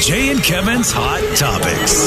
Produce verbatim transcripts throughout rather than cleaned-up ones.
Jay and Kevin's Hot Topics.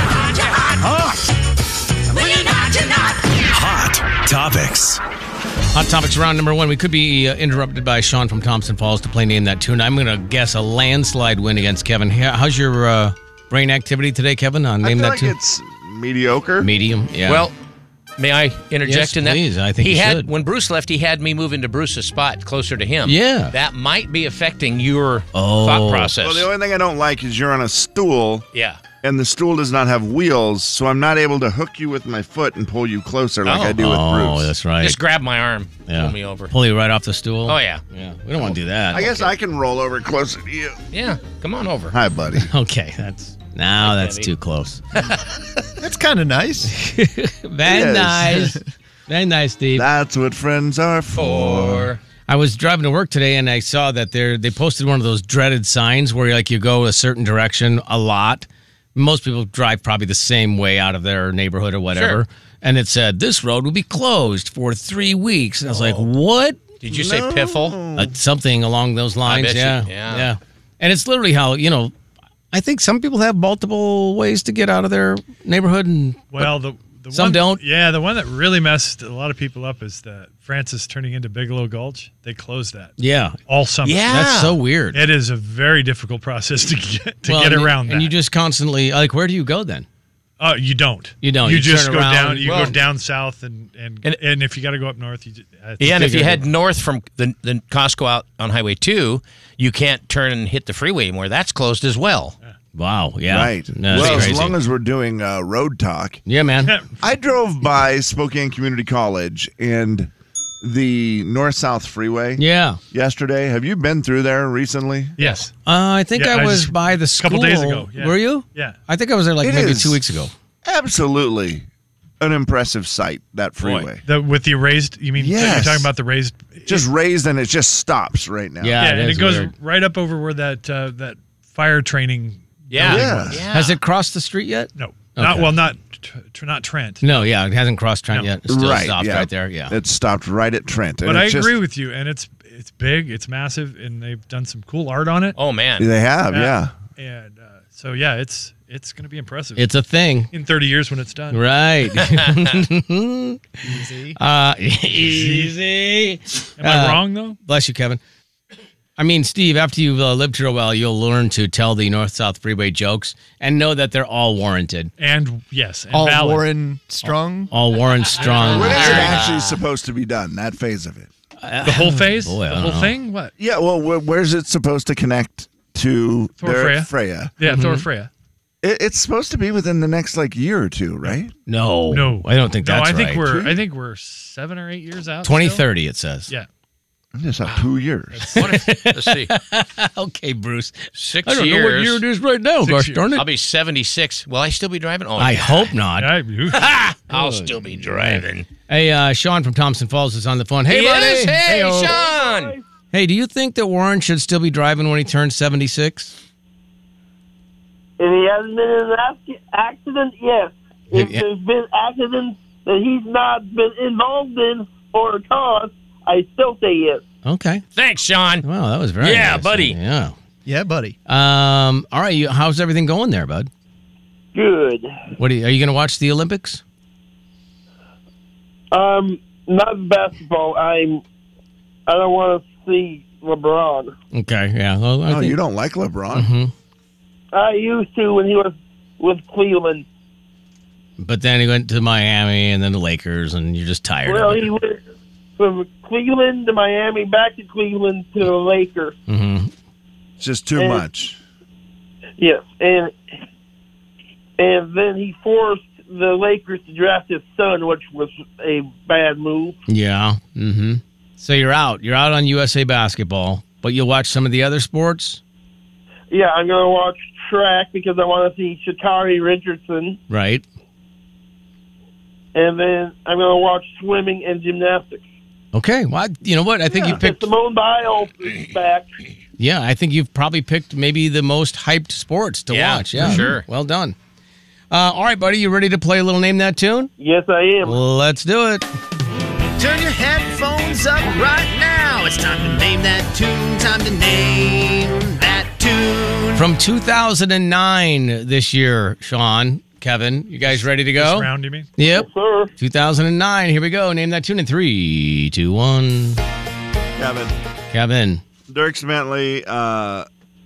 Hot Topics. Hot Topics round number one. We could be uh, interrupted by Sean from Thompson Falls to play Name That Tune. I'm going to guess a landslide win against Kevin. How's your uh, brain activity today, Kevin, on Name I feel That like Tune? It's mediocre. Medium, yeah. Well, may I interject Yes, in that? please. I think he you had should. When Bruce left, he had me move into Bruce's spot closer to him. Yeah. That might be affecting your Oh. thought process. Well, the only thing I don't like is you're on a stool, yeah. and the stool does not have wheels, so I'm not able to hook you with my foot and pull you closer like Oh. I do with oh, Bruce. that's right. Just grab my arm, yeah. pull me over. Pull you right off the stool? Oh, yeah. Yeah. We don't want to do that. I guess I can roll over closer to you. Yeah, come on over. Hi, buddy. Okay, that's... Now Hi, that's Kevin. too close. That's kind of nice. Very It is. nice. Very nice, Steve. That's what friends are for. Or I was driving to work today, and I saw that they they posted one of those dreaded signs where like you go a certain direction a lot. Most people drive probably the same way out of their neighborhood or whatever. Sure. And it said, this road will be closed for three weeks. And I was like, what? did you say piffle? Uh, something along those lines. bet you- yeah. yeah. Yeah. And it's literally how, you know, I think some people have multiple ways to get out of their neighborhood. And Well, the, the Some one, don't. Yeah, the one that really messed a lot of people up is the Francis turning into Bigelow Gulch. They closed that yeah, all summer. Yeah. that's so weird. It is a very difficult process to get to Well, get and, around that. And you just constantly, like, where do you go then? Oh, you don't. You don't. You, You just turn go around. down. You Well- go down south, and and And- and, if you got to go up north, you just, I think Yeah, and if you gotta head go- north from the, the Costco out on Highway two, you can't turn and hit the freeway anymore. That's closed as well. Wow, yeah. Right. No, that's well, crazy. as long as we're doing uh, road talk. yeah, man. I drove by Spokane Community College and the north-south freeway Yeah. yesterday. Have you been through there recently? yes, Uh, I think Yeah, I I was just- by the school. couple days ago, yeah. Were you? yeah. I think I was there like It maybe is. two weeks ago. Absolutely an impressive sight, that freeway. The with the raised. You mean Yes. you're talking about the raised? Just raised and it just stops right now. Yeah, yeah, it and is it goes weird. right up over where that uh, that fire training. Yeah. building Yeah. was. Yeah. Has it crossed the street yet? No, not Okay. well, not tr- not Trent. No, yeah, it hasn't crossed Trent No. yet. It's still right, stopped yeah. right there. Yeah. It stopped right at Trent. And But I it's agree just- with you, and it's it's big, it's massive, and they've done some cool art on it. Oh, man. They have, yeah. And uh, so yeah, it's it's going to be impressive It's a thing. in thirty years when it's done. Right. Easy. uh, easy. Am I Uh, wrong though? Bless you, Kevin. I mean, Steve, after you've uh, lived here a while, you'll learn to tell the north-south freeway jokes and know that they're all warranted. And yes, and All valid. Warren Strong. All Warren Strong. When is it actually supposed to be done, that phase of it? The whole phase, Boy, I the don't whole know. thing. What? Yeah, well, wh- where's it supposed to connect to Thor their- Freya. Freya? Yeah, Mm-hmm. Thor Freya. It, it's supposed to be within the next, like, year or two, right? No. No, I don't think no, that's I think right. we're I think we're seven or eight years out. twenty still. thirty, it says. Yeah. Just have two years. What if- let's see. Okay, Bruce. Six I don't years. know what year it is right now, Six gosh years. darn it. I'll be seventy-six. Will I still be driving? Oh, I yeah. hope not. I- oof. I'll still be driving. Hey, uh, Sean from Thompson Falls is on the phone. Hey, Yes, buddy. hey, Hey-o. Sean. Hey, do you think that Warren should still be driving when he turns seventy-six? If he hasn't been in an ac- accident, yes. If Yeah. there's been accidents that he's not been involved in or caused, I still say yes. Okay. Thanks, Sean. Wow, that was very Yeah, nice. buddy. Yeah. Yeah, buddy. Um. All right. You, how's everything going there, bud? Good. What are you, are you going to watch the Olympics? Um, not basketball. I'm. I don't want to see LeBron. Okay. Yeah. Well, I Oh, think- you don't like LeBron? Mhm. I used to when he was with Cleveland. But then he went to Miami and then the Lakers, and you're just tired Well, of it. he went from Cleveland to Miami, back to Cleveland to the Lakers. Mm-hmm. It's just too And- much. Yes, and and then he forced the Lakers to draft his son, which was a bad move. Yeah. Mm-hmm. So you're out. You're out on U S A Basketball, but you'll watch some of the other sports, Yeah, I'm going to watch track because I want to see Sha'Carri Richardson, right? and then I'm going to watch swimming and gymnastics. Okay. Well, I- you know what? I think you And picked. Simone Biles is back. Yeah, I think you've probably picked maybe the most hyped sports to Yeah, watch. for Yeah, sure. Well done. Uh, all right, buddy, you ready to play a little Name That Tune? Yes, I am. Let's do it. Turn your headphones up right now. It's time to name that tune. Time to name that tune. tune. From two thousand nine this year, Sean, Kevin, you guys ready to go? This round, you mean? Yep. Sir. two thousand nine. Here we go. Name that tune in three, two, one. Kevin. Kevin. Dierks Bentley. Uh,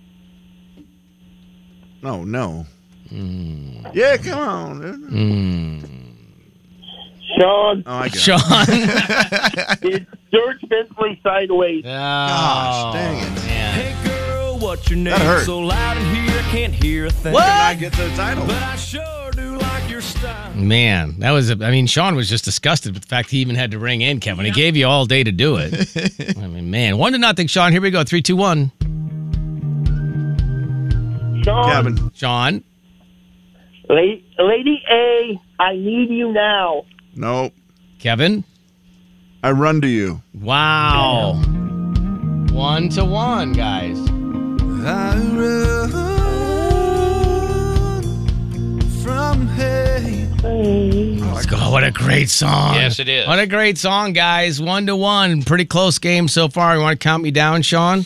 no, no. Mm. Yeah, come on. dude. Mm. Sean. Oh, I got it. Sean. It's Dirk Bentley Sideways. Gosh, dang it. Man. Hey girl, what's your name? That hurt. So loud in here, I can't hear a thing. What? I get the title. But I sure do like your style. Man, that was, a, I mean, Sean was just disgusted with the fact he even had to ring in, Kevin. He gave you all day to do it. I mean, man, one to nothing, Sean. Here we go. Three, two, one. Sean. Kevin. Sean. La- Lady A, I need you now. Nope. Kevin. I run to you. Wow. One to one, guys. I run from hate. Let's go. What a great song. Yes, it is. What a great song, guys. One to one. Pretty close game so far. You want to count me down, Sean?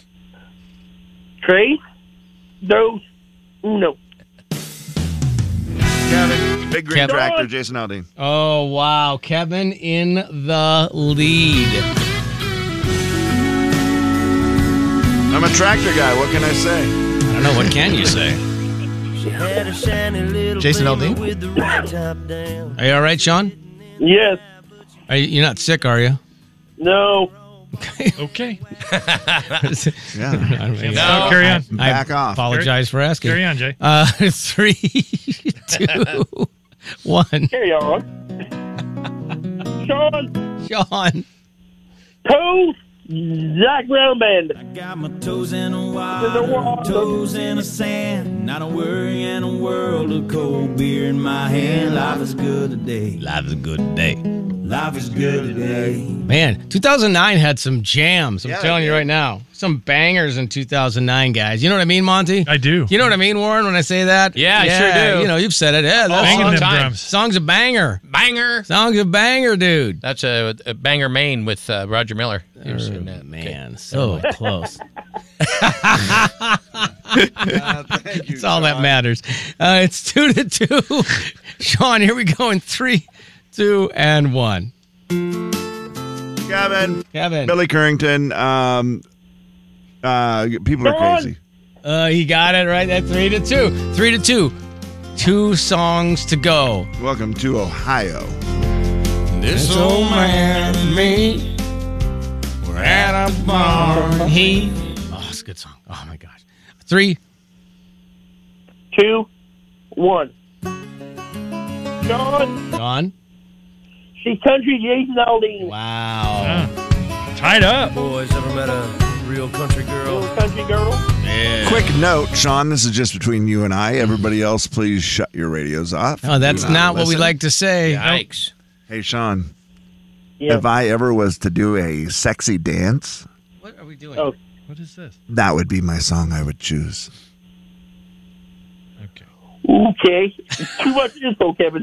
Tres, dos, uno. Kevin. Big green Kevin. tractor, Jason Aldean. Oh, wow. Kevin in the lead. I'm a tractor guy. What can I say? I don't know. What can you say? She had a shiny little Jason baby Aldean? with the right top down. Are you all right, Sean? Yes. Are you, you're not sick, are you? No. Okay. Yeah. I mean, No, carry on. I Back off. apologize for asking. Carry on, Jay. Uh, three, two, one. Carry on. Sean. Sean. Toes. Zach Brown Band. I got my toes in the In the water, water. toes in the sand. Not a worry in a world of cold beer in my hand. Life is good today. Life is a good day. Life is good today. Man, two thousand nine had some jams. I'm Yeah, telling they you did. right now. Some bangers in two thousand nine, guys. You know what I mean, Monty? I do. You know what I mean, Warren, when I say that? Yeah, I sure do. You know, you've said it. Yeah, that Banging song, them time. drums. song's a banger. Banger. Song's a banger, dude. That's a, a Banger Maine with uh, Roger Miller. You ever seen that? Man, so close. Uh, thank you. That's all that Sean. matters. Uh, it's two to two. Sean, here we go in three, two, and one. Kevin. Kevin. Billy Currington. Um, uh, people are Sean. crazy. Uh, he got it right at three to two. Three to two. Two songs to go. Welcome to Ohio. This old man and me were at a bar. He. Oh, it's a good song. Oh my gosh. Three. Two, one. Sean. Sean. She's country Jason Aldean. Wow. Tied up. Boys, ever met a real country girl? Little country girl. Yeah. Quick note, Sean, this is just between you and I. Everybody else, please shut your radios off. Oh, that's Do not what we listen. like to say. Yikes. Hey, Sean, Yeah. if I ever was to do a sexy dance, What are we doing? Oh. What is this? that would be my song I would choose. Okay. Okay. Too much info, Kevin.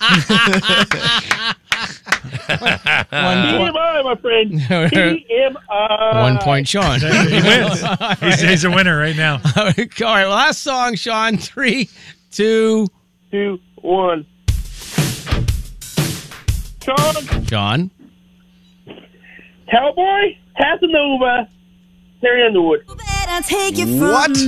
One T M I, my friend. T M I. One point, Sean. He wins. He's, he's a winner right now. All right, last song, Sean. Three, two, Two, one. Sean. John. Cowboy. Casanova. Terry Underwood. Better take it from What? me.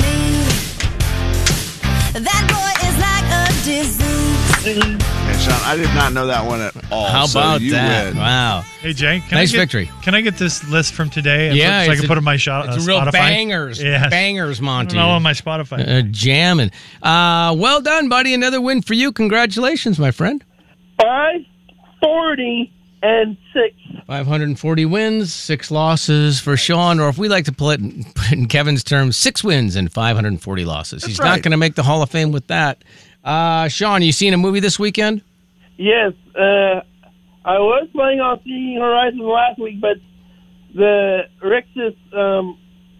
That boy is like a disease. Hey, Sean, I did not know that one at all. How so about you that? win. Wow. Hey, Jay. Can Nice I get, victory. Can I get this list from today? and Yeah, put- so I it's can a- put in my shot. It's uh, real Spotify? bangers. Yes. Bangers, Monty. All on my Spotify. Uh, jamming. Uh, well done, buddy. Another win for you. Congratulations, my friend. Five, forty, and six. five hundred forty wins, six losses for Sean, or if we like to put it, put it in Kevin's terms, six wins and five hundred forty losses. He's not right. going to make the Hall of Fame with that. Uh, Sean, you seen a movie this weekend? Yes. Uh, I was planning on seeing Horizon last week, but the Rixus um,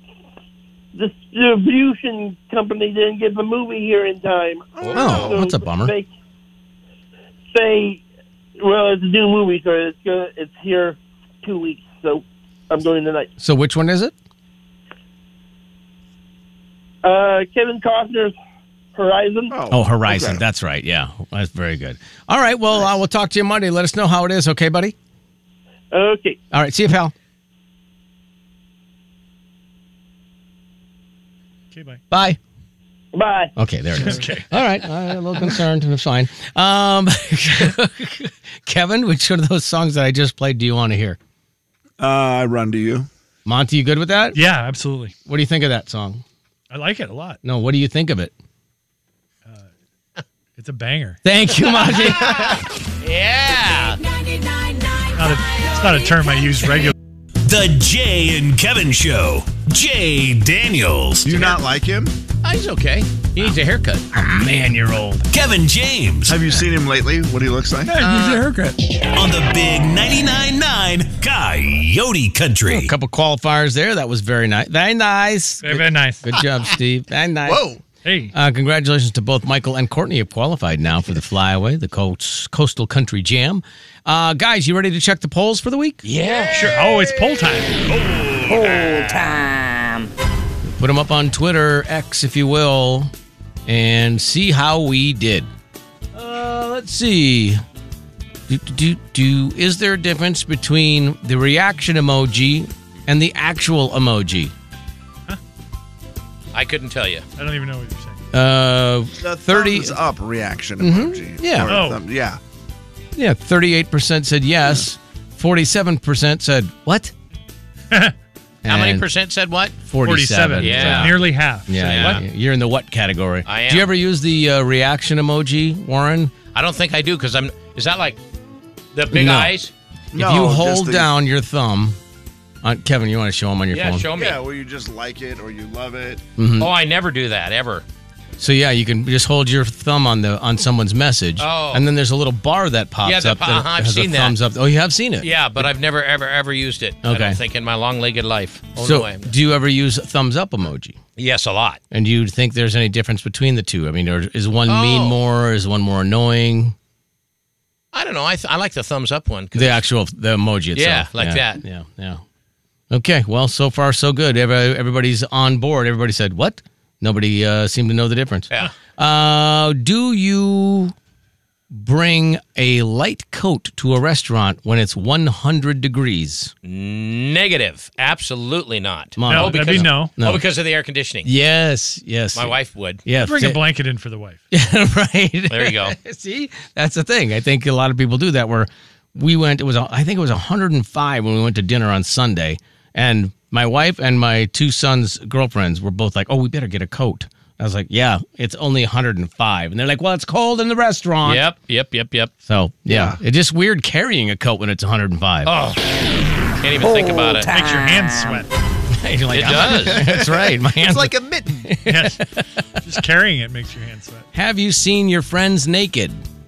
distribution company didn't get the movie here in time. Oh, that's a bummer. They say, well, it's a new movie, so it's gonna, it's here two weeks. So I'm going tonight. So which one is it? Uh, Kevin Costner's Horizon. Oh, Horizon. okay. That's right. Yeah, that's very good. All right. Well, uh, we'll talk to you Monday. Let us know how it is. Okay, buddy? Okay. All right. See you, pal. Okay, bye. Bye. Bye. Okay, there it is. Okay. All right. I'm a little concerned, and it's fine. Um, Kevin, which one of those songs that I just played do you want to hear? Uh, I run to you. Monty, you good with that? Yeah, absolutely. What do you think of that song? I like it a lot. No, what do you think of it? It's a banger. Thank you, Monty. Yeah. Not a, it's not a term I use regularly. The Jay and Kevin Show. Jay Daniels. Do you not like him? Oh, he's okay. He needs a haircut. Man, you're old. Kevin James. Have you seen him lately? What he looks like? Needs a haircut. On the big ninety-nine point nine Coyote Country. A couple qualifiers there. That was very nice. Very nice. Very, very nice. Good job, Steve. Very nice. Whoa. Hey. Uh, congratulations to both Michael and Courtney have qualified now for the Flyaway, the Coast, Coastal Country Jam. Uh, guys, you ready to check the polls for the week? Yeah. Sure. Oh, it's poll time. Poll time. Put them up on Twitter, X, if you will, and see how we did. Uh, let's see. Do, do, do, is there a difference between the reaction emoji and the actual emoji? I couldn't tell you. I don't even know what you're saying. Uh, The thirty. thumbs up reaction emoji. Yeah. Or Oh. thumb- yeah. Yeah, thirty-eight percent said yes. Forty-seven percent said what? How many And percent said what? Forty-seven. Yeah. So nearly half. Yeah, Yeah. yeah. You're in the what category? I Do you am. ever use the uh, reaction emoji, Warren? I don't think I do because I'm. Is that like the big No. eyes? No, if you just hold the- down your thumb, on, Kevin, you want to show them on your Yeah, phone? show me. Yeah, where you just like it or you love it. Oh, I never do that ever. So yeah, you can just hold your thumb on the on someone's message, Oh. and then there's a little bar that pops Yeah, the up. po- that uh-huh, I've has a seen that. thumbs up. Oh, you have seen it? Yeah, but I've never ever ever used it. I Okay. don't think in my long-legged life. Oh So, no, I- do you ever use thumbs up emoji? yes, a lot. And do you think there's any difference between the two? I mean, or is one Oh. mean more? Is one more annoying? I don't know. I th- I like the thumbs up one. 'cause- The actual the emoji itself. Yeah, like that. Yeah, yeah. Okay, well, so far so good. Every- Everybody's on board. Everybody said what? Nobody uh, seemed to know the difference. Yeah. Uh, do you bring a light coat to a restaurant when it's one hundred degrees? Negative. Absolutely not. Come on. No, Oh, that'd be no. No. Oh, because of the air conditioning. Yes, yes. My wife would. Yeah, Bring a si- blanket in for the wife. right. There you go. See, that's the thing. I think a lot of people do that. Where we went, it was I think it was one hundred five when we went to dinner on Sunday, and my wife and my two sons' girlfriends were both like, "Oh, we better get a coat." I was like, "Yeah, it's only one hundred five," and they're like, "Well, it's cold in the restaurant." Yep, yep, yep, yep. So yeah, it's just weird carrying a coat when it's one hundred five. Oh, can't even think about it. Makes your hands sweat. You're like, It "I'm- does. That's right. My hands. It's like a mitten. Yes. Just carrying it makes your hands sweat. Have you seen your friends naked?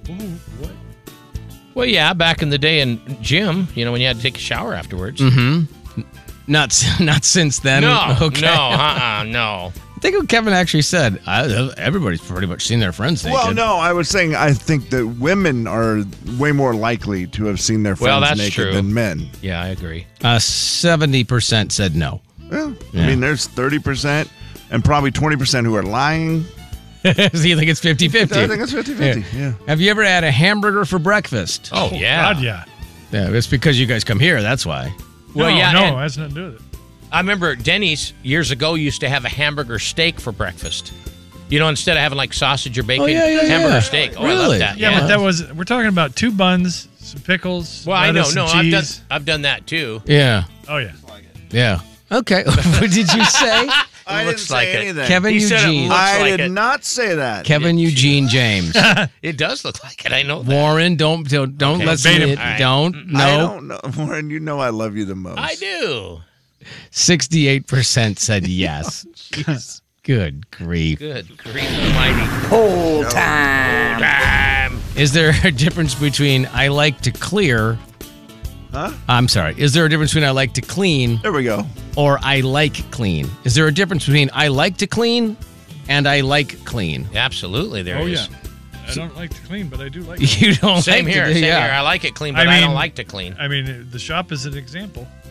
Well, yeah, back in the day in gym, you know, when you had to take a shower afterwards. Not s- not since then. No, Okay. no, uh-uh, no. I think what Kevin actually said. I, everybody's pretty much seen their friends naked. Well, no, I was saying I think that women are way more likely to have seen their friends Well, that's naked true. than men. Yeah, I agree. Uh, seventy percent said no. Well, Yeah. I mean, there's thirty percent and probably twenty percent who are lying. So you think it's fifty-fifty? I think it's fifty-fifty, yeah. Have you ever had a hamburger for breakfast? Oh, yeah. God, yeah. Yeah, it's because you guys come here. That's why. Well, no, yeah, no, and- it has nothing to do with it. I remember Denny's years ago used to have a hamburger steak for breakfast. You know, instead of having like sausage or bacon, Oh, yeah, yeah, hamburger yeah. steak. Oh, I Really? love that. Yeah, Yeah. but that was, we're talking about two buns, some pickles, well, I know. lettuce, No, and I've done. cheese. I've done that too. Yeah. Oh, yeah. Yeah. Okay. What did you say? I looks didn't like say it. anything. Kevin He said it Eugene. looks I like did it. not say that. Kevin Eugene James. It does look like it. I know that. Warren, don't don't, don't Okay. listen. Verbatim. It, All right. Don't. No. I don't know. Warren, you know I love you the most. I do. sixty-eight percent said yes. Good grief. Good grief almighty. Poll time. Time. Is there a difference between I like to clear? Huh? I'm sorry. Is there a difference between I like to clean There we go. or I like clean? Is there a difference between I like to clean and I like clean? Absolutely, there Oh, is. yeah. I don't like to clean, but I do like it. You don't Same like here. to do, Same yeah. here. I like it clean, but I I, don't mean- like to clean. I mean, the shop is an example.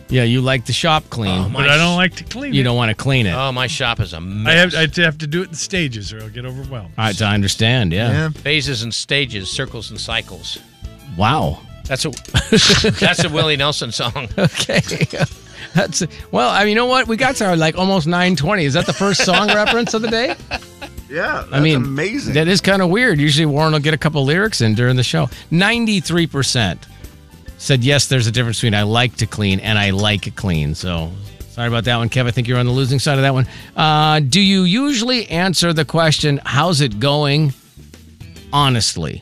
Yeah, you like the shop clean, Oh, my But I sh- don't like to clean you it. don't want to clean it. Oh, my shop is a mess. I have I have to do it in stages or I'll get overwhelmed. I, I understand. Yeah. Yeah. Phases and stages, circles and cycles. Wow. That's a that's a Willie Nelson song. Okay. That's well. I mean, you know what? We got to our, like almost nine twenty. Is that the first song reference of the day? Yeah, that's I mean, amazing. That is kind of weird. Usually Warren will get a couple lyrics in during the show. ninety-three percent said yes, there's a difference between I like to clean and I like it clean. So sorry about that one, Kev. I think you're on the losing side of that one. Uh, do you usually answer the question, how's it going, honestly?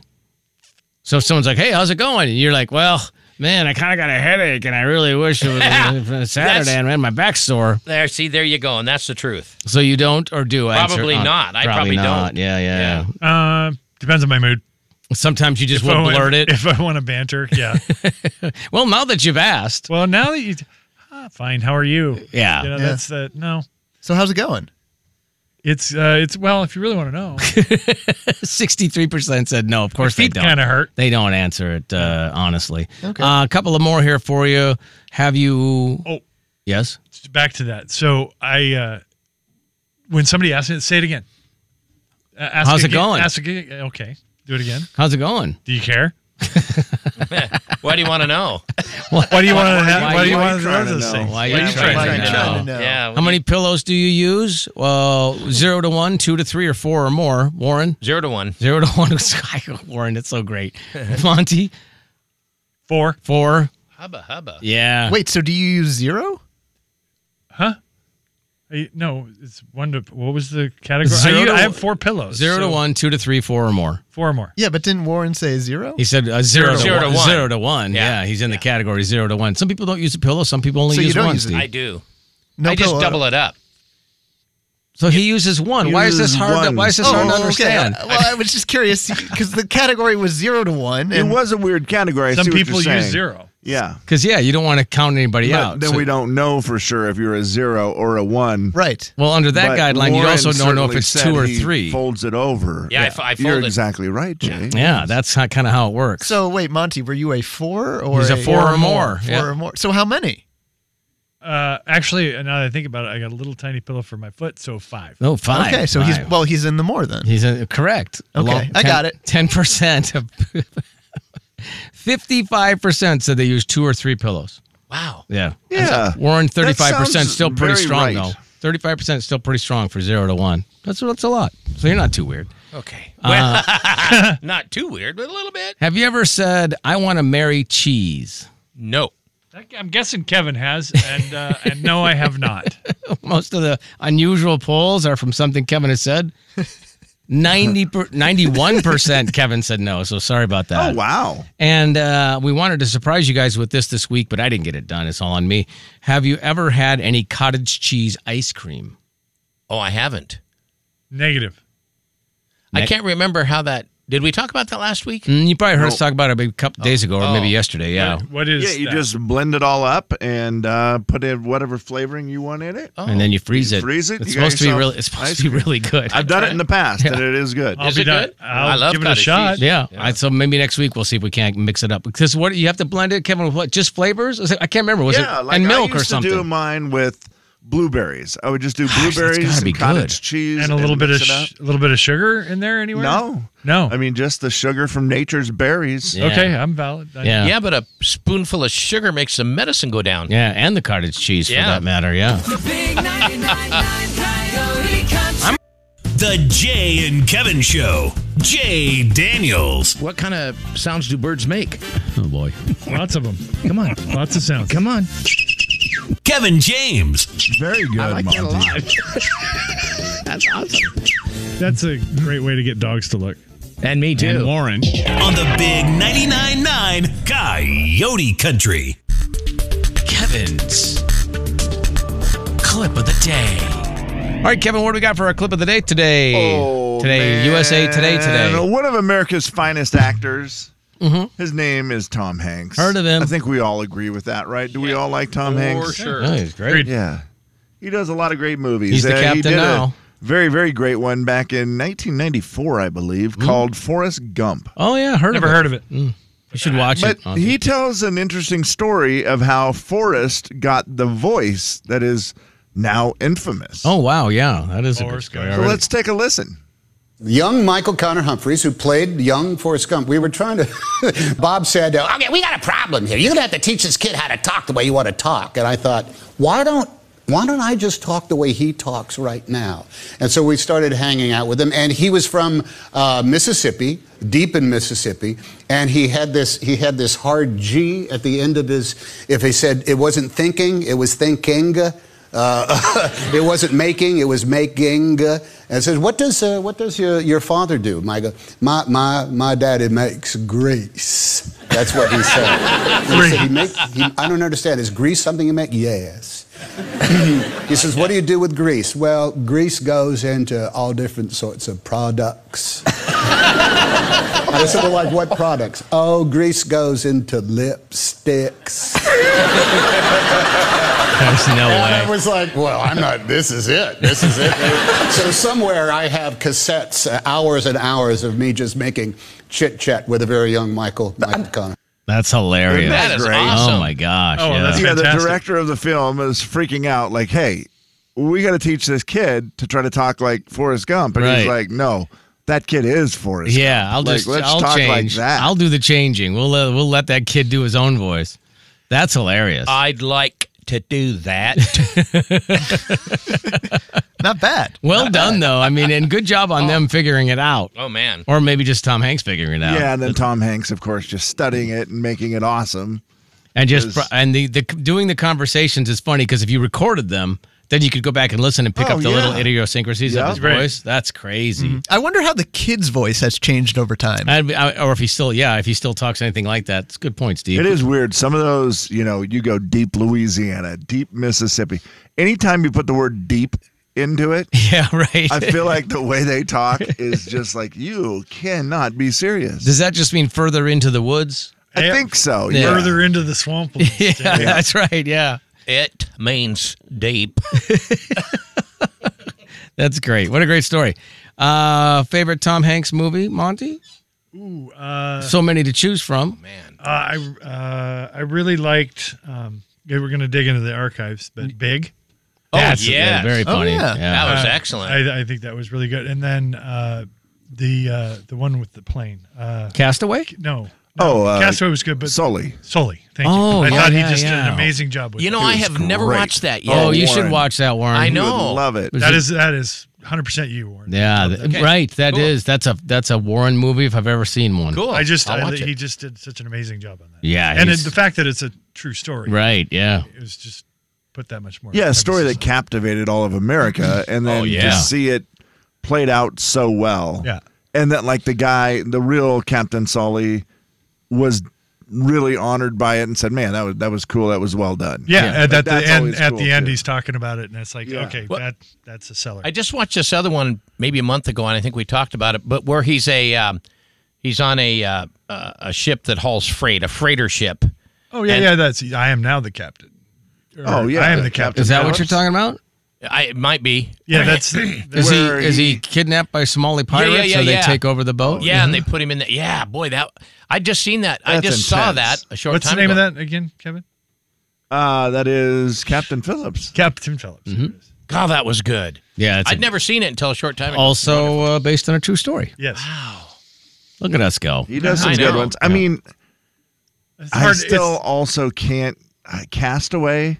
So if someone's like, hey, how's it going? And you're like, well, man, I kind of got a headache and I really wish it was Saturday and man, my back's sore. There, see, there you go, and that's the truth. So you don't or do answer? Probably uh, not. I probably not. don't. Yeah, yeah, Yeah. Uh, depends on my mood. Sometimes you just If I will want- blurt it. If I want to banter, yeah. Well, now that you've asked. Well, now that you, ah, fine. How are you? Yeah. You know, Yeah. that's the no. So how's it going? It's uh, it's well, if you really want to know, sixty-three percent said no. Of course they feet don't. kind of hurt. They don't answer it, uh, honestly. Okay. Uh, a couple of more here for you. Have you... Oh, Yes? back to that. So I, uh, when somebody asks me, say it again. Uh, ask How's it again- going? Ask again. Okay, do it again. How's it going? Do you care? Why do you want to know? What do you want to? why What do you you want trying to to say? know? Why Yeah, are you right, trying, right, to, right. know? Trying to know. Yeah. How many pillows do you use? Well, zero to one, two to three, or four or more. Warren? Zero to one. Zero to one. Warren, it's so great. Monty? Four. Four. Hubba hubba. Yeah. Wait, so do you use zero? Huh? I, no, it's one to. What was the category? Zero I, u- to I have one- four pillows. Zero to so one, two to three, four or more. Four or more. Yeah, but didn't Warren say zero? He said uh, zero, Zero to, to one. one. Zero to one. Yeah, Yeah. he's in the category zero to one. Some people don't use a pillow. Some people only So you use don't one. use it. Steve. I do. No I just pillow. double it up. So he uses one. Why is this Uses hard? To, one. why is this Oh, hard to okay. understand? Uh, Well, I was just curious because the category was zero to one. It And was a weird category. I Some see what people you're use saying. zero. Yeah. Because yeah, you don't want to count anybody But out. then So- we don't know for sure if you're a zero or a one. right. well, under that But guideline, you Warren also don't know if certainly it's said two or he three. Folds it over. Yeah, I f- I You're fold it. exactly right, Jay. Yeah, that's kind of how it works. So wait, Monty, were you a four or He's a four or more. Four Yeah. or more. So how many? Uh, actually, now that I think about it, I got a little tiny pillow for my foot, so five. No, five. Okay, so Five. he's well, he's in the more then. He's a, correct. Okay, I got it. Ten percent of fifty-five percent said they use two or three pillows. Wow. Yeah. Yeah. Warren, thirty-five percent sounds still pretty very strong right. though. Thirty-five percent still pretty strong for zero to one. That's that's a lot. So you're not too weird. Okay. Uh, Well, not too weird, but a little bit. Have you ever said, "I want to marry cheese"? No. I'm guessing Kevin has, and uh, and no, I have not. Most of the unusual polls are from something Kevin has said. ninety per, ninety-one percent Kevin said no, so sorry about that. Oh, wow. And uh, we wanted to surprise you guys with this this week, but I didn't get it done. It's all on me. Have you ever had any cottage cheese ice cream? Oh, I haven't. Negative. I Ne- can't remember how that. Did we talk about that last week? Mm, you probably heard us No. talk about it a couple days ago, or maybe Oh. yesterday. Yeah. What, what is Yeah, you that? just blend it all up and uh, put in whatever flavoring you want in it. Oh. And then you freeze You it. freeze it, It's you got supposed to be yourself really. It's supposed ice to be cream. really good. I've done it in the past, and it is good. I'll Is be it done. good? I'll I love give it a cottage shot. cheese. Yeah. I, so maybe next week we'll see if we can't mix it up. Because what you have to blend it, Kevin, with what? Just flavors? Was it, I can't remember. Was yeah, it like and I milk used or something? to do mine with blueberries. I would just do Gosh, that's blueberries gotta be and cottage good. cheese And a little bit of mix it sh- up. a little bit of sugar in there anywhere? No, No. I mean just the sugar from nature's berries. Yeah. Okay, I'm valid. I- Yeah. Yeah, but a spoonful of sugar makes the medicine go down. Yeah, and the cottage cheese for Yeah. that matter. Yeah. The big ninety-nine point nine Coyote Country. The Jay and Kevin Show. Jay Daniels. What kind of sounds do birds make? Oh boy. Lots of them. Come on. Lots of sounds. Come on. Kevin James. Very good, I like that a Monty. lot. That's awesome. That's a great way to get dogs to look. And me too. And Warren. On the big ninety-nine point nine Coyote Country. Kevin's clip of the day. All right, Kevin, what do we got for our clip of the day today? Oh, today, man. U S A Today today. One of America's finest actors. His name is Tom Hanks. Heard of him. I think we all agree with that, right? Do we Yeah. all like Tom For Hanks? sure. Oh, he's great. Agreed. Yeah. He does a lot of great movies. He's the Uh, captain he did now. A very, very great one back in nineteen ninety-four, I believe, called Forrest Gump. Oh yeah, heard Never of it. heard of it. You should watch But it. he tells an interesting story of how Forrest got the voice that is now infamous. Oh, wow. Yeah, that is a good Forrest story. Gump. So already. let's take a listen. Young Michael Connor Humphreys, who played young Forrest Gump, we were trying to. Bob said, "Okay, we got a problem here. You're going to have to teach this kid how to talk the way you want to talk." And I thought, why don't why don't I just talk the way he talks right now? And so we started hanging out with him. And he was from uh, Mississippi, deep in Mississippi, and he had this he had this hard G at the end of his. If he said it wasn't thinking, it was thinking. Uh, it wasn't making, it was making. Uh, and it says, what does uh, what does your, your father do? My, my my my daddy makes grease. That's what he said. And he said he make, he, I don't understand. Is grease something you make? Yes. He says, what do you do with grease? Well, grease goes into all different sorts of products. I said, well, like what products? Oh, grease goes into lipsticks. There's no And way. I was like, well, I'm not, this is it. This is it. So somewhere I have cassettes, uh, hours and hours of me just making chit-chat with a very young Michael, Michael Connor. That's hilarious. That is great. awesome. Oh, my gosh. Oh, yeah. that's Yeah, the fantastic. director of the film is freaking out, like, hey, we got to teach this kid to try to talk like Forrest Gump. And he's Right. like, no, that kid is Forrest Yeah, Gump. I'll Like, just let's I'll talk change. like that. I'll do the changing. We'll let, we'll let that kid do his own voice. That's hilarious. I'd like to do that. Not bad. well done, though. I mean, and good job on them figuring it out. Oh, man. Or maybe just Tom Hanks figuring it out. Yeah, and then Tom Hanks, of course, just studying it and making it awesome. And just Because- and the, the doing the conversations is funny because if you recorded them, then you could go back and listen and pick Oh, up the yeah. little idiosyncrasies Yeah. of his Right. voice. That's crazy. I wonder how the kid's voice has changed over time. I'd be- I- or if he still, yeah, if he still talks anything like that. It's a good point, Steve. It is weird. Some of those, you know, you go deep Louisiana, deep Mississippi. Anytime you put the word deep into it, Yeah, right. I feel like the way they talk is just like, you cannot be serious. Does that just mean further into the woods? I think so. Yeah. Yeah. Further into the swamp. Yeah, that's right. Yeah. It means deep. That's great. What a great story. Uh, favorite Tom Hanks movie, Monty? Ooh, uh, So many to choose from. Man. uh, I uh, I really liked. Um, yeah, we're going to dig into the archives, but Big. Oh, That's yes. uh, very Oh, funny. yeah. That was Uh, excellent. I, I think that was really good. And then uh, the uh, the one with the plane. Uh, Castaway? no. Oh, uh, Castaway was good, but Sully. Sully. Thank Oh, you. I yeah, thought he yeah, just did yeah. an amazing job with you it. know, It I was have never great. watched that yet. Oh, you Warren. should watch that, Warren. I You know. would love it. Was That it- is that is one hundred percent you, Warren. Yeah, th- Okay. right. That is. Cool. That's a that's a Warren movie if I've ever seen one. Cool. I just I'll I, watch he it. just did such an amazing job on that. Yeah, and he's- it, the fact that it's a true story, Right. Yeah. It was just put that much more. Yeah, a story that emphasis captivated all of America, and then Oh, yeah. to see it played out so well. on it. Yeah. And that, like, the guy, the real Captain Sully, was really honored by it and said, "Man, that was that was cool. That was well done." Yeah, Yeah. and Like, at the that's end, always at cool, the end, too. he's talking about it, and it's like, Yeah. okay, Well- that that's a seller. I just watched this other one maybe a month ago, and I think we talked about it. But where he's a um, he's on a uh, uh, a ship that hauls freight, a freighter ship. oh yeah, and- yeah, that's I am now the captain. Or, Oh, yeah, I am the the captain. Is that Phillips? what you're talking about? I, it might be. Yeah, that's Is Where he is he he- kidnapped by Somali pirates yeah, or they yeah. take over the boat? Yeah, and they put him in there. Yeah, boy, that I just seen that. I That's just saw that intense. a short what's the time name ago. of that again, Kevin? Uh, that is Captain Phillips. Captain Phillips. Mm-hmm. God, that was good. Yeah, it's I'd a- never seen it until a short time ago. also uh, based on a true story. Yes, Look at us go. He does some I good know. ones. I mean, it's I hard. still it's, also can't. Uh, Castaway.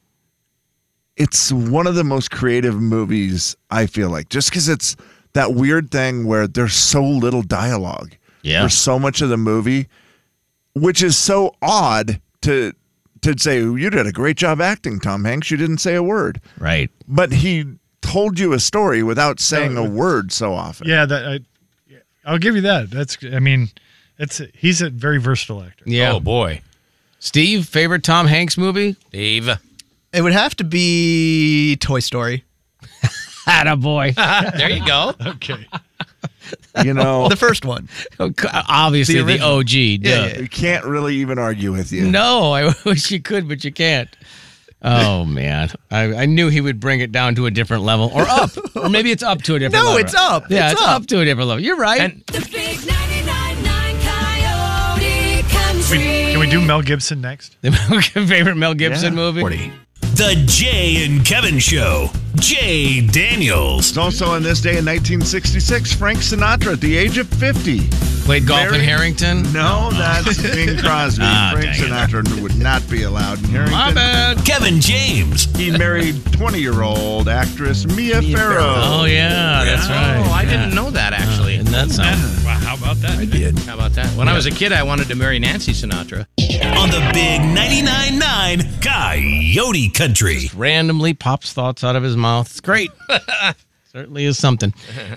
It's one of the most creative movies, I feel like, just because it's that weird thing where there's so little dialogue Yeah. for so much of the movie, which is so odd to to say, you did a great job acting, Tom Hanks. You didn't say a word. Right. But he told you a story without saying No, a word so often. yeah, that I, I'll give you that. That's I mean, it's he's a very versatile actor. Yeah. Oh boy, Steve, favorite Tom Hanks movie? Dave. It would have to be Toy Story. Attaboy. There you go. Okay, You know, The first one. Obviously The the, original. O G. Duh. Yeah, yeah. you can't really even argue with you. No, I wish you could, but you can't. Oh man, I, I knew he would bring it down to a different level, or up, or maybe it's up to a different No, level. it's up. Yeah, It's it's, up. up to a different level. You're right. And The big ninety-nine point nine Coyote Country. we, can we do Mel Gibson next? The favorite Mel Gibson Yeah. movie? The Jay and Kevin Show. Jay Daniels. It's also on this day in nineteen sixty-six, Frank Sinatra at the age of fifty. Played golf in Married- Harrington? No, that's Bing Crosby. Ah, Frank dang it. Sinatra would not be allowed in Harrington. My bad. Kevin James. He married twenty-year-old actress Mia Farrow. Oh, yeah, that's right. Oh, I Yeah. didn't know that, actually. Isn't that something? Wow, how about that? I did. How about that? When I was a kid, I wanted to marry Nancy Sinatra. On the big ninety-nine point nine Coyote Country. Randomly pops thoughts out of his mouth. It's great. Certainly is something.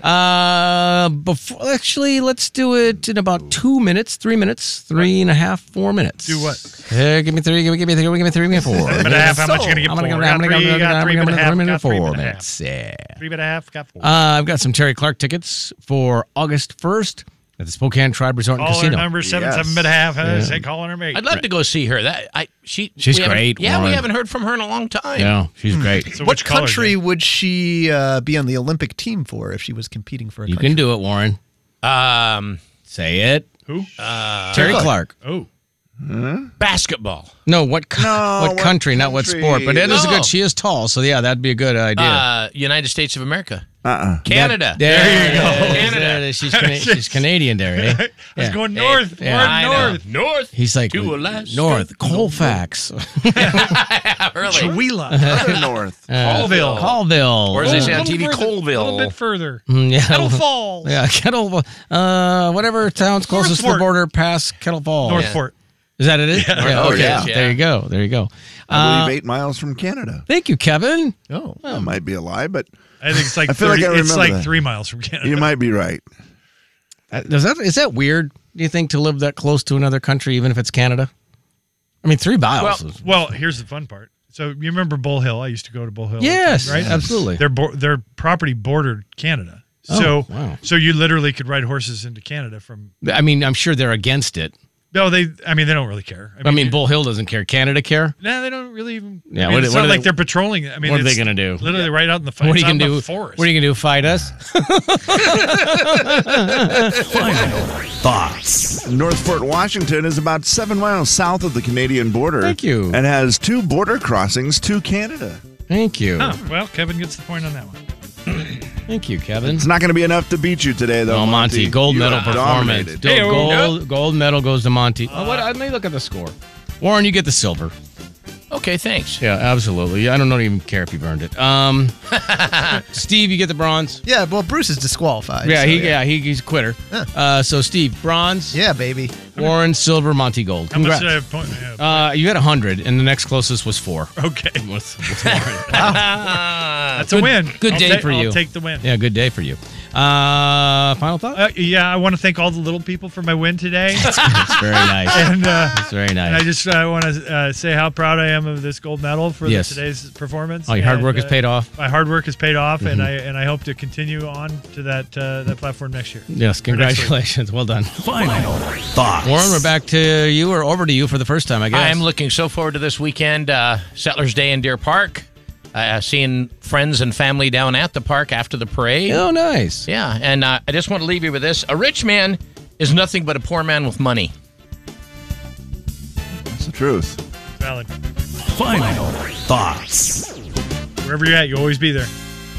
Uh, before actually, let's do it in about two minutes, three minutes, three and a half, four minutes. Do what? Uh, give me three. Give me, give me three. Give me three. Give me four. Three and a half. How much you gonna get I'm for? gonna go. Got I'm gonna go. three, I'm got gonna three go. and a half, I'm gonna got go. three Four and a half. minutes. Yeah. Three and a half, got four. Uh, I've got some Terry Clark tickets for August first at the Spokane Tribe Resort and Caller Casino. number seven Yes. seven and a half. Yeah. Say calling her mate. I'd love to go see her. That I she She's we haven't- great, Yeah, Warren. we haven't heard from her in a long time. Yeah, she's great. So What which color, country Jay? would she uh, be on the Olympic team for if she was competing for a You country? can do it, Warren. Um, Say it. Who? Terry Clark. Oh. basketball. No, what co- No, what what country, not what country? sport. But it is a No. good. She is tall, so yeah, that'd be a good idea. Uh, United States of America. Uh-uh. Canada. There, you go. Canada. She's, Cana- she's Canadian there, eh? I was Yeah. going north. Yeah. North, I know. north. North. He's like To Alaska. North Colfax, Really? Chewela. Other north. Colville. Colville, Or as they Oh, say a on T V, little further- A little Colville. bit further. Mm, yeah, Kettle Falls. yeah, Kettle, uh, whatever town's closest to the Northport. border past Kettle Falls. Northport. Is that it? Yeah. Oh, okay. yeah. There you go. There you go. I Uh, believe eight miles from Canada. thank you, Kevin. Oh. That might be a lie, but I think it's like I feel like thirty, I it's remember like that. three miles from Canada. you might be right. Uh, Does that is that weird? Do you think to live that close to another country, even if it's Canada? I mean, three miles. Well, is- well, here's the fun part. So you remember Bull Hill? I used to go to Bull Hill. yes, right. absolutely. Their bo- their property bordered Canada. Oh, So wow. so you literally could ride horses into Canada from. I mean, I'm sure they're against it. No, they. I mean, they don't really care. I mean, Bull Hill doesn't care. Canada care. No, they don't really even. Yeah, I mean, what- it's what not are like they- they're patrolling it. I mean, what are they it's gonna do? Literally right out in the fi- What are you it's gonna out in do? the forest. What are you gonna do? Fight us? Thoughts. North Fort Washington is about seven miles south of the Canadian border. Thank you. And has two border crossings to Canada. Thank you. Oh, well, Kevin gets the point on that one. Thank you, Kevin. It's not going to be enough to beat you today, though. Oh, Monty, gold You medal have performance. dominated. Do- Hey-o. gold, gold medal goes to Monty. oh, what? Let me look at the score. Warren, you get the silver. Okay, thanks. Yeah, absolutely. I don't even care if you've earned it. Um, Steve, you get the bronze. Yeah, well, Bruce is disqualified. Yeah, so, he yeah, he, he's a quitter. Uh, so Steve, bronze. Yeah, baby. Warren, silver, Monty, gold. How much Congrats. did I have point? Yeah. Uh, you had a hundred, and the next closest was four. Okay. With, with Warren. That's a Good- win. good I'll day ta- for you. I'll take the win. Yeah, good day for you. Uh, final thought. Uh, yeah, I want to thank all the little people for my win today. That's very nice. and uh, That's very and I nice. just uh, want to uh, say how proud I am of this gold medal for the- Yes. today's performance. Oh, your hard And, work has uh, paid off. My hard work has paid off, and Mhm. I and I hope to continue on to that uh, that platform next year. Yes, Or next week. congratulations. Well done. Final thoughts. Warren, we're back to you or over to you for the first time, I guess. I am looking so forward to this weekend, uh, Settlers Day in Deer Park. Uh, seeing friends and family down at the park after the parade. Oh, nice. Yeah, and uh, I just want to leave you with this. A rich man is nothing but a poor man with money. That's the truth. Valid. Final thoughts. Wherever you're at, you always be there.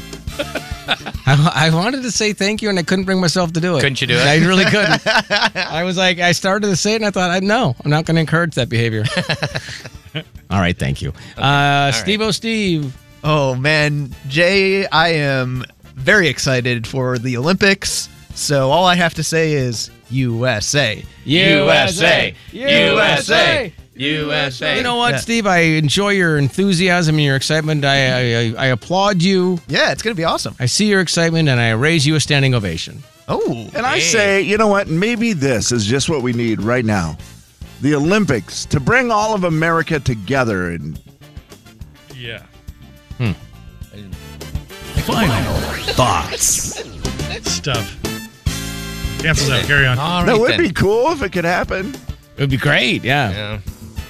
I, I wanted to say thank you, and I couldn't bring myself to do it. Couldn't you do it? I really couldn't. I was like, I started to say it, and I thought, I no, I'm not going to encourage that behavior. All right, thank you. Uh, Steve O. Steve. Oh, man. Jay, I am very excited for the Olympics. So all I have to say is U S A. U S A. U S A. U S A. You know what, Yeah. Steve? I enjoy your enthusiasm and your excitement. I, I I applaud you. Yeah, it's going to be awesome. I see your excitement, and I raise you a standing ovation. Oh. And I say, you know what? Maybe this is just what we need right now. The Olympics to bring all of America together. And Yeah. Final thoughts. Stuff. Cancel that. Carry on. All right, that would then. be cool if it could happen. It would be great, yeah. Yeah.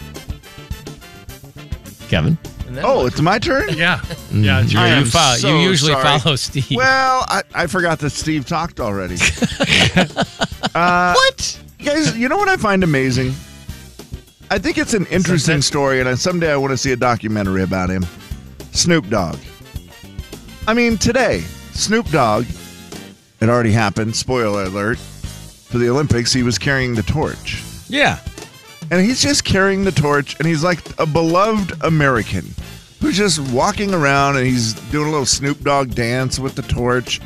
Kevin? And then Oh, what? it's my turn? Yeah. Yeah. It's You, your- I you, am follow, so you usually sorry. follow Steve. Well, I, I forgot that Steve talked already. uh, What? Guys, you know what I find amazing? I think it's an interesting story, and someday I want to see a documentary about him. Snoop Dogg. I mean, today, Snoop Dogg, it already happened, spoiler alert, for the Olympics, he was carrying the torch. Yeah. And he's just carrying the torch, and he's like a beloved American who's just walking around, and he's doing a little Snoop Dogg dance with the torch.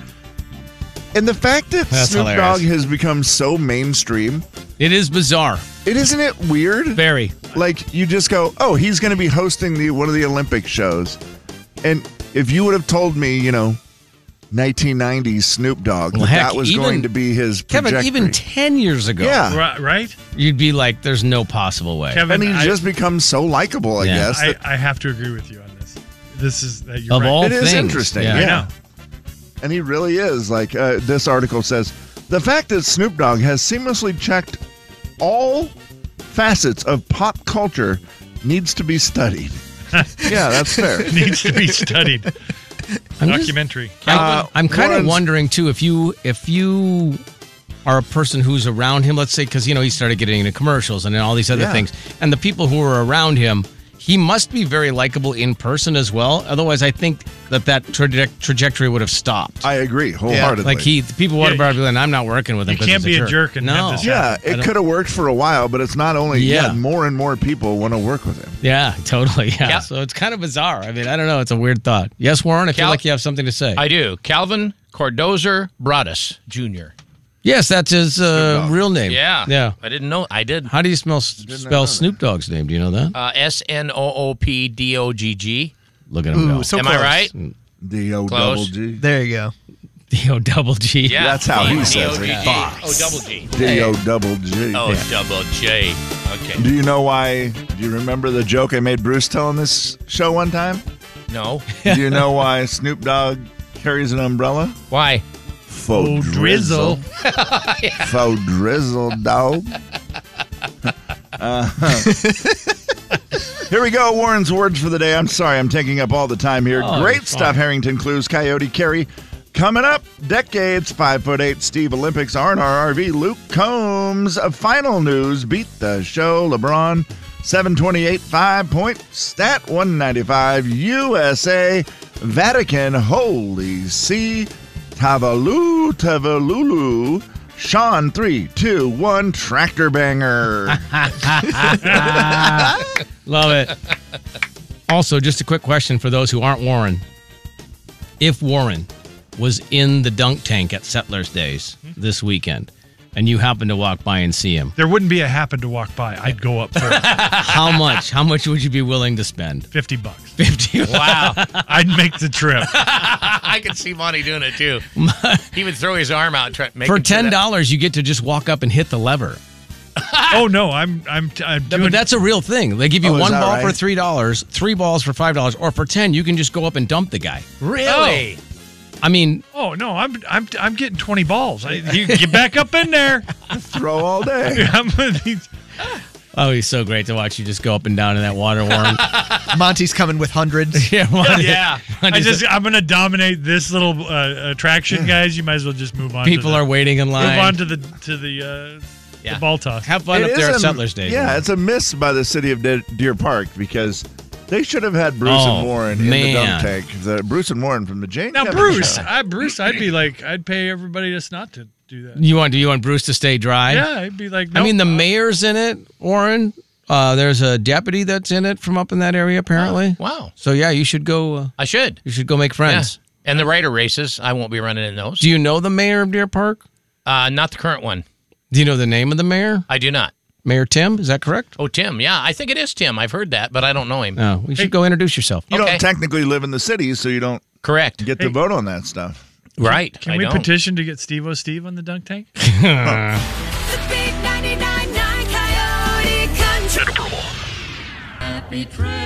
And the fact that That's Snoop hilarious. Dogg has become so mainstream, It is bizarre. it isn't it weird? Very. Like, you just go, oh, he's going to be hosting the one of the Olympic shows. And if you would have told me, you know, nineteen nineties Snoop Dogg, Well, that, heck, that was even- going to be his Kevin, trajectory. even ten years ago, Yeah. Right, right? you'd be like, there's no possible way. Kevin, And he's I, just become so likable, I Yeah. guess. I, that- I have to agree with you on this. This is that you're Of right. all It is things. interesting, Yeah. I yeah. know. And he really is. Like, uh, this article says, the fact that Snoop Dogg has seamlessly checked all facets of pop culture needs to be studied. Yeah, that's fair. It needs to be studied. I'm just- Documentary. Uh, I'm kind of Warren's- wondering too if you if you are a person who's around him. Let's say because you know he started getting into commercials and all these other Yeah. things, and the people who are around him, he must be very likable in person as well. Otherwise, I think that that traje- trajectory would have stopped. I agree wholeheartedly. Like he, the people would have Yeah, probably been, I'm not working with him. you 'cause can't he's be a jerk and no. have this Yeah, I it don't- could have worked for a while, but it's not only Yeah. yeah, more and more people want to work with him. Yeah, totally. Yeah. Yeah. So it's kind of bizarre. I mean, I don't know. It's a weird thought. Yes, Warren, I feel Cal- like you have something to say. I do. Calvin Cordozer Broadus Junior yes, that's his uh, Dogg. real name. Yeah. Yeah. I didn't know. I did. How do you spell, spell Snoop Dogg's name? Do you know that? Uh, S N O O P D O G G. Look at him Ooh, go. so Am close. I right? D O Close. double G. There you go. D O double G. Yeah. That's how he D- says D O G G. it. Oh, double G. D O double G. Oh, double J. Okay. Do you know why? Do you remember the joke I made Bruce tell on this show one time? No. Do you know why Snoop Dogg carries an umbrella? Why? Faux Oh, drizzle. Faux drizzle, dog. Uh, here we go. Warren's words for the day. I'm sorry, I'm taking up all the time here. Oh, Great you're stuff. fine. Harrington Clues, Coyote Carey. Coming up, decades, five foot eight, Steve Olympics, R and R R V, Luke Combs. Uh, final news, beat the show, LeBron, seven twenty-eight, five point, stat one ninety-five, U S A, Vatican, Holy See, Tavalu, Tavalulu, Sean, three, two, one, tractor banger. Love it. Also, just a quick question for those who aren't Warren. If Warren was in the dunk tank at Settlers Days this weekend, and you happen to walk by and see him, There wouldn't be a happen to walk by. I'd go up for how much? How much would you be willing to spend? fifty bucks. Fifty. Wow. I'd make the trip. I could see Monty doing it too. He would throw his arm out and try make For him do ten that. dollars, you get to just walk up and hit the lever. Oh no, I'm I'm I'm doing. But that's a real thing. They give you Oh, is one that ball right? for three dollars, three balls for five dollars, or for ten, you can just go up and dump the guy. Really? I mean, Oh no, I'm I'm I'm getting twenty balls. I, you get back up in there. Throw all day. I'm gonna be- oh, he's so great to watch you just go up and down in that water, Warren. Monty's coming with hundreds. yeah, Warren- yeah, Warren I just- just I'm gonna dominate this little uh, attraction, guys. You might as well just move on. people to the, are waiting in move line. on to the to the, uh, Yeah. the ball toss. Have fun It up there is at a- Settlers Days. Yeah, Warren. it's a miss by the city of De- Deer Park because they should have had Bruce Oh, and Warren in the man. dunk tank. The, Bruce and Warren from the Jane. Now, Kevin Bruce, Show. I, Bruce, I'd be like, I'd pay everybody just not to do that. You want? Do you want Bruce to stay dry? Yeah, I'd be like, I mean, the nope, uh, mayor's in it, Warren. Uh, there's a deputy that's in it from up in that area, apparently. Wow. So yeah, you should go. Uh, I should. you should go make Yeah. friends. And the Raider races, I won't be running in those. Do you know the mayor of Deer Park? Uh, not the current one. Do you know the name of the mayor? I do not. Mayor Tim? Is that correct? Oh, Tim. Yeah, I think it is Tim. I've heard that, but I don't know him. No. You should go introduce yourself. You Okay. don't technically live in the city, so you don't Correct. get to Hey. vote on that stuff. Right. Can I we don't. petition to get Steve O Steve on the dunk tank? The big ninety-nine point nine Coyote Country. Happy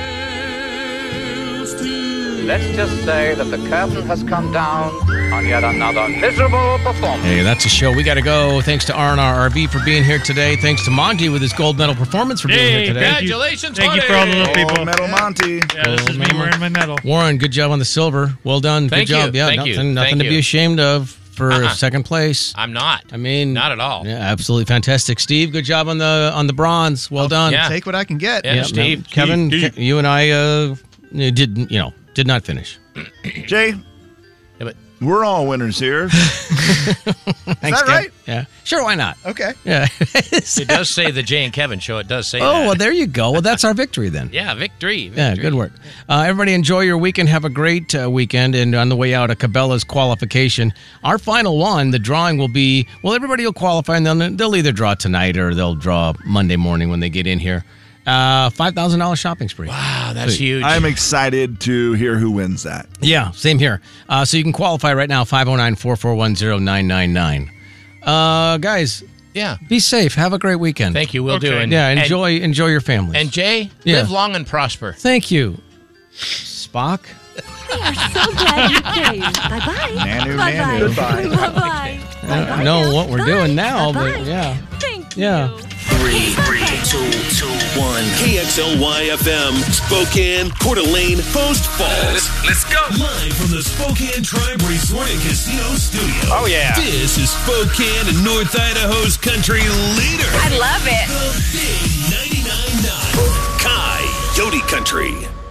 trails to Let's just say that the curtain has come down on yet another miserable performance. Hey, that's a show. We got to go. Thanks to R and R R V for being here today. Thanks to Monty with his gold medal performance for being Hey, here today. thank you. Congratulations, Thank you Monty. for all the little people. Oh, Metal Monty. Yeah, this is me Gold wearing my medal. Warren, good job on the silver. Well done. Thank good job. you. Yeah, Thank nothing, you. nothing Thank to be you. ashamed of. for Uh-uh. second place. I'm not. I mean, not at all. Yeah, absolutely fantastic. Steve, good job on the on the bronze. Well done. yeah. Take what I can get. Yeah, Yeah, Steve. no, Kevin, Steve, Ke- you and I uh, did you know did not finish. Jay, Yeah, but we're all winners here. Thanks, that Kev. right? Yeah, sure. Why not? Okay. Yeah. it does say the Jay and Kevin show. It does say Oh, that. well, there you go. Well, that's our victory then. Yeah, victory. Yeah, victory. good work. Uh, everybody enjoy your weekend. Have a great uh, weekend. And on the way out, a Cabela's qualification. Our final one, the drawing will be, well, everybody will qualify, and they'll, they'll either draw tonight or they'll draw Monday morning when they get in here. Uh, five thousand dollars shopping spree. Wow, that's Sweet. huge. I'm excited to hear who wins that. Yeah, same here. Uh, so you can qualify right now, five oh nine, four four one, oh nine nine nine. Uh, guys, yeah. be safe. Have a great weekend. Thank you. We'll do. Okay. And, Yeah, and- enjoy enjoy your families. And, Jay, Yeah. live long and prosper. Thank you, Spock. We are so glad you came. Bye-bye. Nanu, Bye-bye. nanu. Goodbye. Bye-bye. I don't know what we're doing now, but Bye-bye. yeah. Thank Yeah. you. Three, three, two, two, one. K X L Y F M, Spokane, Coeur d'Alene, Post Falls. Let's go. Live from the Spokane Tribe Resort and Casino Studio. Oh, yeah. This is Spokane and North Idaho's country leader. I love it. The Big ninety-nine point nine. Coyote Country.